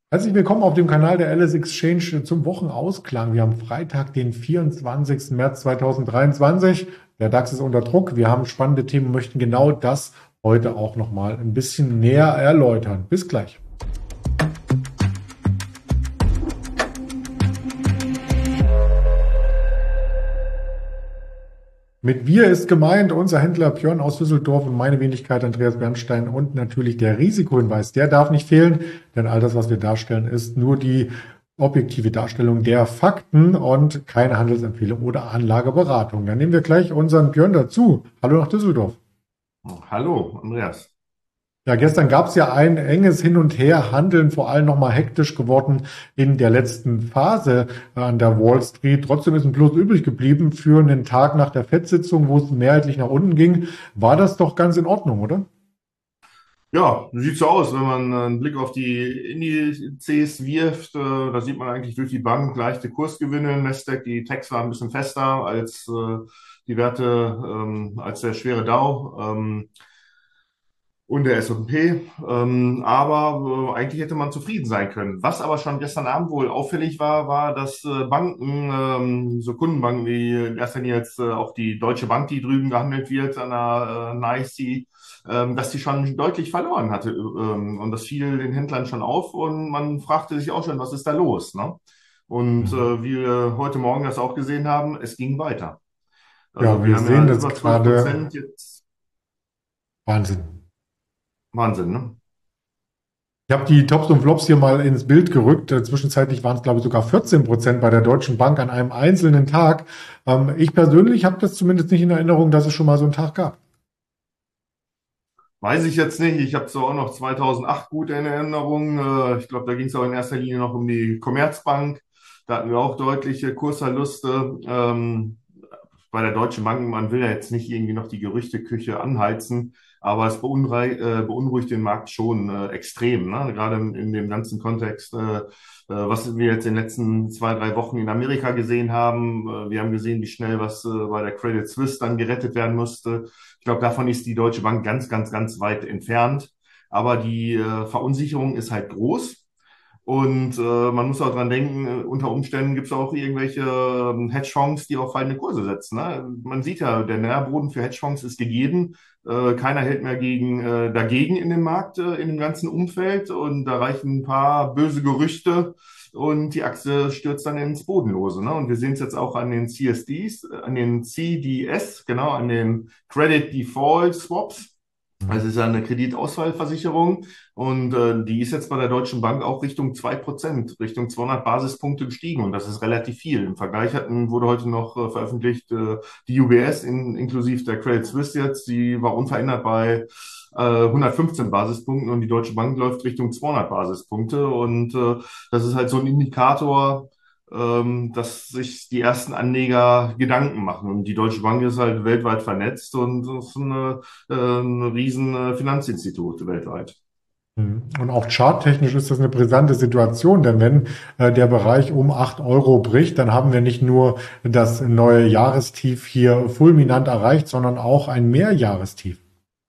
Herzlich willkommen auf dem Kanal der LS Exchange zum Wochenausklang. Wir haben Freitag, den 24. März 2023. Der DAX ist unter Druck. Wir haben spannende Themen und möchten genau das heute auch nochmal ein bisschen näher erläutern. Bis gleich. Mit wir ist gemeint unser Händler Björn aus Düsseldorf und meine Wenigkeit Andreas Bernstein und natürlich der Risikohinweis. Der darf nicht fehlen, denn all das, was wir darstellen, ist nur die objektive Darstellung der Fakten und keine Handelsempfehlung oder Anlageberatung. Dann nehmen wir gleich unseren Björn dazu. Hallo nach Düsseldorf. Hallo, Andreas. Ja, gestern gab es ja ein enges Hin und Her, Handeln vor allem nochmal hektisch geworden in der letzten Phase an der Wall Street. Trotzdem ist ein Plus übrig geblieben für einen Tag nach der FED-Sitzung, wo es mehrheitlich nach unten ging. War das doch ganz in Ordnung, oder? Ja, sieht so aus, wenn man einen Blick auf die Indizes wirft, da sieht man eigentlich durch die Bank leichte Kursgewinne. Nasdaq, die Techs waren ein bisschen fester als die Werte, als der schwere Dow. Und der S&P. Eigentlich hätte man zufrieden sein können. Was aber schon gestern Abend wohl auffällig war, war, dass Banken, so Kundenbanken wie in erster Linie jetzt auch die Deutsche Bank, die drüben gehandelt wird an der NYSE, dass die schon deutlich verloren hatte. Und das fiel den Händlern schon auf und man fragte sich auch schon, was ist da los, ne? Und Mhm. wie wir heute Morgen das auch gesehen haben, es ging weiter. Ja, Also wir wir haben sehen ja das über zwölf gerade. Prozent jetzt. Wahnsinn. Wahnsinn, ne? Ich habe die Tops und Flops hier mal ins Bild gerückt. Zwischenzeitlich waren es, glaube ich, sogar 14% bei der Deutschen Bank an einem einzelnen Tag. Ich persönlich habe das zumindest nicht in Erinnerung, dass es schon mal so einen Tag gab. Weiß ich jetzt nicht. Ich habe so auch noch 2008 gut in Erinnerung. Ich glaube, da ging es auch in erster Linie noch um die Commerzbank. Da hatten wir auch deutliche Kursverluste. Bei der Deutschen Bank, man will ja jetzt nicht irgendwie noch die Gerüchteküche anheizen, aber es beunruhigt den Markt schon extrem, ne? Gerade in dem ganzen Kontext, was wir jetzt in den letzten 2, 3 Wochen in Amerika gesehen haben. Wir haben gesehen, wie schnell was bei der Credit Suisse dann gerettet werden musste. Ich glaube, davon ist die Deutsche Bank ganz, ganz, ganz weit entfernt. Aber die Verunsicherung ist halt groß. Und man muss auch dran denken, unter Umständen gibt es auch irgendwelche Hedgefonds, die auf fallende Kurse setzen. Ne? Man sieht ja, der Nährboden für Hedgefonds ist gegeben. Keiner hält mehr dagegen in dem Markt, in dem ganzen Umfeld. Und da reichen ein paar böse Gerüchte und die Aktie stürzt dann ins Bodenlose. Ne? Und wir sehen es jetzt auch an den CSDs, an den CDS, genau, an den Credit Default Swaps. Also es ist ja eine Kreditausfallversicherung und die ist jetzt bei der Deutschen Bank auch Richtung 2%, Richtung 200 Basispunkte gestiegen und das ist relativ viel. Im Vergleich wurde heute noch veröffentlicht, die UBS inklusive der Credit Suisse jetzt, die war unverändert bei 115 Basispunkten und die Deutsche Bank läuft Richtung 200 Basispunkte und das ist halt so ein Indikator, dass sich die ersten Anleger Gedanken machen. Und die Deutsche Bank ist halt weltweit vernetzt und ist ein riesen Finanzinstitut weltweit. Mhm. Und auch charttechnisch ist das eine brisante Situation, denn wenn der Bereich um 8 Euro bricht, dann haben wir nicht nur das neue Jahrestief hier fulminant erreicht, sondern auch ein Mehrjahrestief.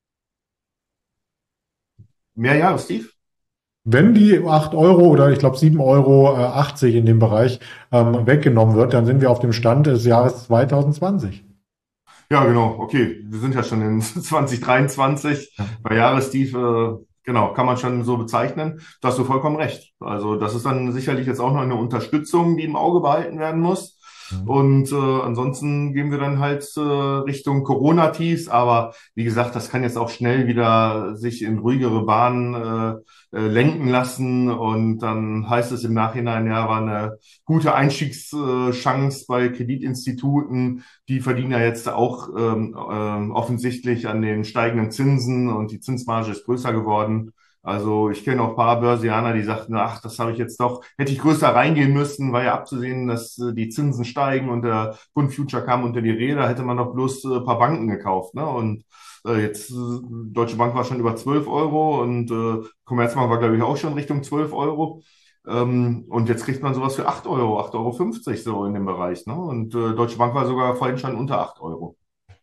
Mehrjahrestief? Wenn die 8 Euro oder ich glaube 7,80 Euro 80 in dem Bereich weggenommen wird, dann sind wir auf dem Stand des Jahres 2020. Ja, genau. Okay, wir sind ja schon in 2023. Ja. Bei Jahrestief, genau, kann man schon so bezeichnen. Da hast du vollkommen recht. Also das ist dann sicherlich jetzt auch noch eine Unterstützung, die im Auge behalten werden muss. Mhm. Und ansonsten gehen wir dann halt Richtung Corona-Tiefs. Aber wie gesagt, das kann jetzt auch schnell wieder sich in ruhigere Bahnen lenken lassen. Und dann heißt es im Nachhinein, ja, war eine gute Einstiegschance bei Kreditinstituten. Die verdienen ja jetzt auch offensichtlich an den steigenden Zinsen und die Zinsmarge ist größer geworden. Also ich kenne auch ein paar Börsianer, die sagten, ach, das habe ich jetzt doch, hätte ich größer reingehen müssen, war ja abzusehen, dass die Zinsen steigen und der Bund Future kam unter die Räder, hätte man doch bloß ein paar Banken gekauft. Ne? Und Deutsche Bank war schon über 12 Euro und Commerzbank war, glaube ich, auch schon Richtung 12 Euro. Und jetzt kriegt man sowas für 8 Euro, 8,50 Euro so in dem Bereich. Ne? Und Deutsche Bank war sogar vorhin schon unter 8 Euro. Mhm.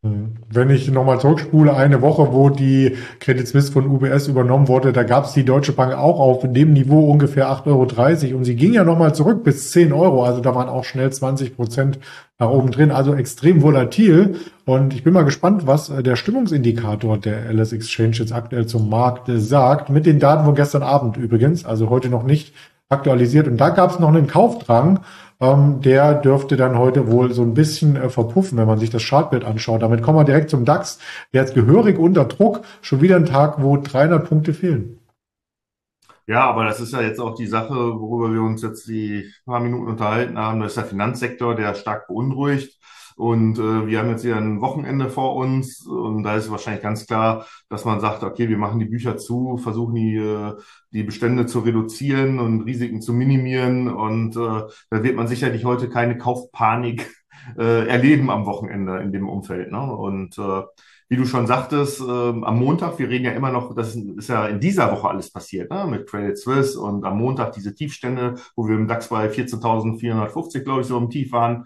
wenn ich nochmal zurückspule, eine Woche, wo die Credit Suisse von UBS übernommen wurde, da gab es die Deutsche Bank auch auf dem Niveau ungefähr 8,30 € und sie ging ja nochmal zurück bis 10 €. Also da waren auch schnell 20% nach oben drin. Also extrem volatil. Und ich bin mal gespannt, was der Stimmungsindikator der LS Exchange jetzt aktuell zum Markt sagt. Mit den Daten von gestern Abend übrigens, also heute noch nicht aktualisiert. Und da gab es noch einen Kaufdrang. Der dürfte dann heute wohl so ein bisschen verpuffen, wenn man sich das Chartbild anschaut. Damit kommen wir direkt zum DAX. Der ist gehörig unter Druck. Schon wieder ein Tag, wo 300 Punkte fehlen. Ja, aber das ist ja jetzt auch die Sache, worüber wir uns jetzt die paar Minuten unterhalten haben. Das ist der Finanzsektor, der stark beunruhigt. Und wir haben jetzt hier ein Wochenende vor uns. Und da ist wahrscheinlich ganz klar, dass man sagt, okay, wir machen die Bücher zu, versuchen die Bestände zu reduzieren und Risiken zu minimieren. Und da wird man sicherlich heute keine Kaufpanik erleben am Wochenende in dem Umfeld. Ne? Und wie du schon sagtest, am Montag, wir reden ja immer noch, das ist ja in dieser Woche alles passiert, ne? Mit Credit Suisse und am Montag diese Tiefstände, wo wir im DAX bei 14.450, glaube ich, so im Tief waren.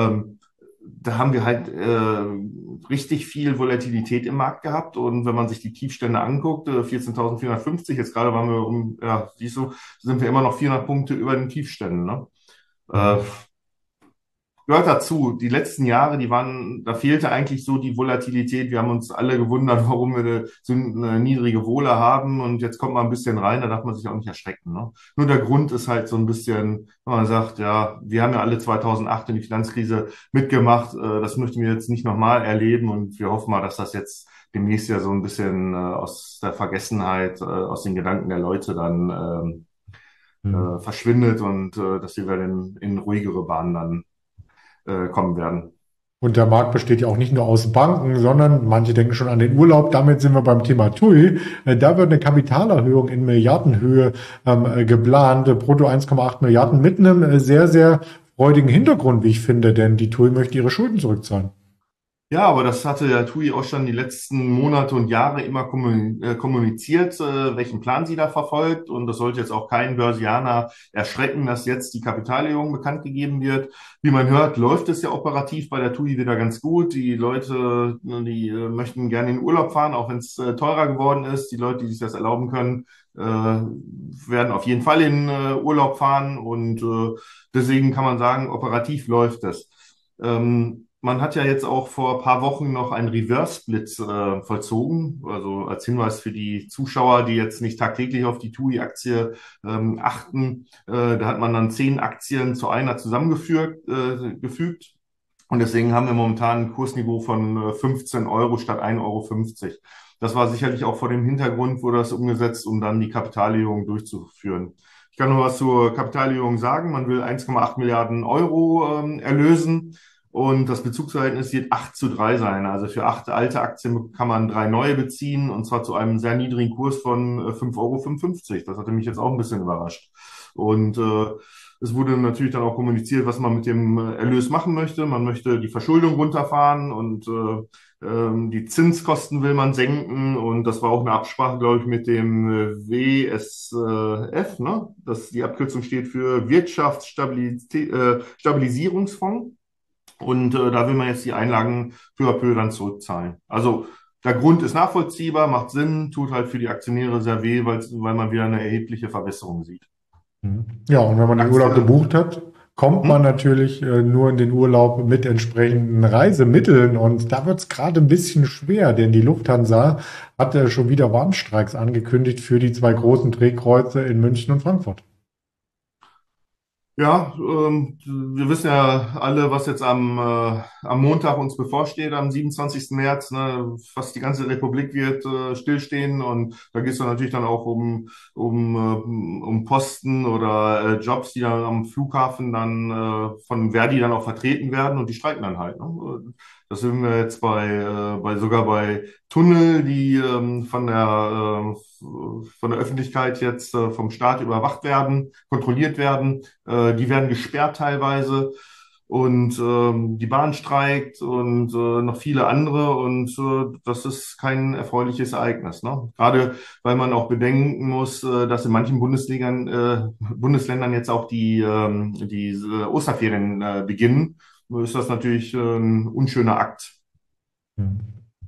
Da haben wir halt richtig viel Volatilität im Markt gehabt. Und wenn man sich die Tiefstände anguckt, 14.450, jetzt gerade waren wir ja, siehst du, sind wir immer noch 400 Punkte über den Tiefständen. Ne? Äh, Mhm. Gehört dazu. Die letzten Jahre, da fehlte eigentlich so die Volatilität. Wir haben uns alle gewundert, warum wir so eine niedrige Wohler haben. Und jetzt kommt man ein bisschen rein, da darf man sich auch nicht erschrecken. Ne? Nur der Grund ist halt so ein bisschen, wenn man sagt, ja, wir haben ja alle 2008 in die Finanzkrise mitgemacht. Das möchten wir jetzt nicht nochmal erleben. Und wir hoffen mal, dass das jetzt demnächst ja so ein bisschen aus der Vergessenheit, aus den Gedanken der Leute dann Mhm. verschwindet und dass wir in ruhigere Bahnen dann kommen werden. Und der Markt besteht ja auch nicht nur aus Banken, sondern manche denken schon an den Urlaub. Damit sind wir beim Thema TUI. Da wird eine Kapitalerhöhung in Milliardenhöhe geplant, brutto 1,8 Milliarden mit einem sehr, sehr freudigen Hintergrund, wie ich finde, denn die TUI möchte ihre Schulden zurückzahlen. Ja, aber das hatte ja TUI auch schon die letzten Monate und Jahre immer kommuniziert, welchen Plan sie da verfolgt. Und das sollte jetzt auch keinen Börsianer erschrecken, dass jetzt die Kapitalerhöhung bekannt gegeben wird. Wie man hört, läuft es ja operativ bei der TUI wieder ganz gut. Die Leute, die möchten gerne in den Urlaub fahren, auch wenn es teurer geworden ist. Die Leute, die sich das erlauben können, werden auf jeden Fall in Urlaub fahren. Und deswegen kann man sagen, operativ läuft es. Man hat ja jetzt auch vor ein paar Wochen noch einen Reverse-Split vollzogen, also als Hinweis für die Zuschauer, die jetzt nicht tagtäglich auf die TUI-Aktie achten. Da hat man dann 10 Aktien zu einer gefügt. Und deswegen haben wir momentan ein Kursniveau von 15 Euro statt 1,50 Euro. Das war sicherlich auch vor dem Hintergrund, wurde das umgesetzt, um dann die Kapitalerhöhung durchzuführen. Ich kann noch was zur Kapitalerhöhung sagen. Man will 1,8 Milliarden Euro erlösen. Und das Bezugsverhältnis wird 8:3 sein. Also für 8 alte Aktien kann man 3 neue beziehen und zwar zu einem sehr niedrigen Kurs von 5,55 Euro. Das hatte mich jetzt auch ein bisschen überrascht. Und es wurde natürlich dann auch kommuniziert, was man mit dem Erlös machen möchte. Man möchte die Verschuldung runterfahren und die Zinskosten will man senken. Und das war auch eine Absprache, glaube ich, mit dem WSF, ne? Das die Abkürzung steht für Wirtschaftsstabilisierungsfonds. Und da will man jetzt die Einlagen peu à peu dann zurückzahlen. Also der Grund ist nachvollziehbar, macht Sinn, tut halt für die Aktionäre sehr weh, weil man wieder eine erhebliche Verbesserung sieht. Mhm. Ja, und wenn man den Urlaub Aktie, gebucht hat, kommt man hm? natürlich nur in den Urlaub mit entsprechenden Reisemitteln. Und da wird es gerade ein bisschen schwer, denn die Lufthansa hat schon wieder Warnstreiks angekündigt für die zwei großen Drehkreuze in München und Frankfurt. Ja, wir wissen ja alle, was jetzt am Montag uns bevorsteht, am 27. März. Ne? Fast die ganze Republik wird stillstehen und da geht es dann natürlich dann auch um Posten oder Jobs, die dann am Flughafen dann von Verdi dann auch vertreten werden und die streiken dann halt. Ne? Das sind wir jetzt sogar bei Tunnel, die von der Öffentlichkeit jetzt vom Staat überwacht werden, kontrolliert werden. Die werden gesperrt teilweise und die Bahn streikt und noch viele andere und das ist kein erfreuliches Ereignis. Ne? Gerade weil man auch bedenken muss, dass in manchen Bundesländern jetzt auch die Osterferien beginnen, ist das natürlich ein unschöner Akt. Mhm.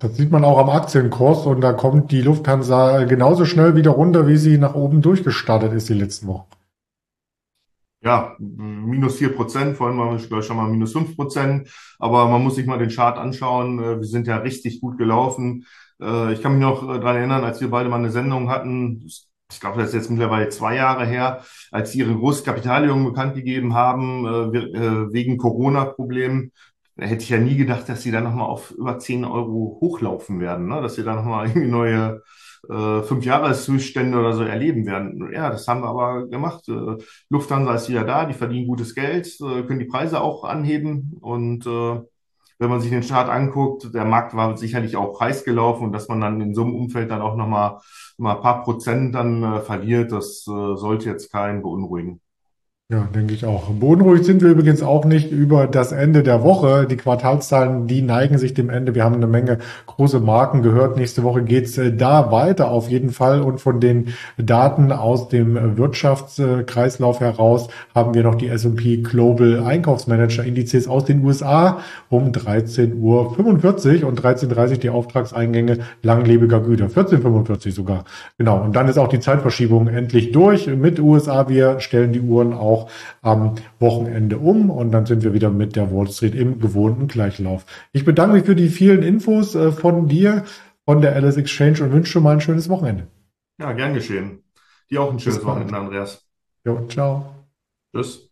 Das sieht man auch am Aktienkurs und da kommt die Lufthansa genauso schnell wieder runter, wie sie nach oben durchgestartet ist die letzten Wochen. Ja, -4%, vorhin waren wir gleich schon mal -5%, aber man muss sich mal den Chart anschauen. Wir sind ja richtig gut gelaufen. Ich kann mich noch daran erinnern, als wir beide mal eine Sendung hatten, ich glaube, das ist jetzt mittlerweile 2 Jahre her, als sie ihre große Kapitalerhöhung bekannt gegeben haben, wegen Corona-Problemen. Da hätte ich ja nie gedacht, dass sie dann nochmal auf über 10 Euro hochlaufen werden, ne? Dass sie dann nochmal irgendwie neue 5-Jahreszustände oder so erleben werden. Ja, das haben wir aber gemacht. Lufthansa ist wieder da, die verdienen gutes Geld, können die Preise auch anheben. Und wenn man sich den Chart anguckt, der Markt war sicherlich auch heiß gelaufen und dass man dann in so einem Umfeld dann auch nochmal mal ein paar Prozent dann verliert, das sollte jetzt keinen beunruhigen. Ja, denke ich auch. Beunruhigt sind wir übrigens auch nicht über das Ende der Woche. Die Quartalszahlen, die neigen sich dem Ende. Wir haben eine Menge große Marken gehört. Nächste Woche geht's da weiter auf jeden Fall. Und von den Daten aus dem Wirtschaftskreislauf heraus haben wir noch die S&P Global Einkaufsmanager Indizes aus den USA um 13:45 Uhr und 13:30 Uhr die Auftragseingänge langlebiger Güter. 14:45 sogar. Genau. Und dann ist auch die Zeitverschiebung endlich durch mit USA. Wir stellen die Uhren auch am Wochenende um und dann sind wir wieder mit der Wall Street im gewohnten Gleichlauf. Ich bedanke mich für die vielen Infos von dir, von der LS Exchange und wünsche schon mal ein schönes Wochenende. Ja, gern geschehen. Dir auch ein Bis schönes bald. Wochenende, Andreas. Jo, ciao. Tschüss.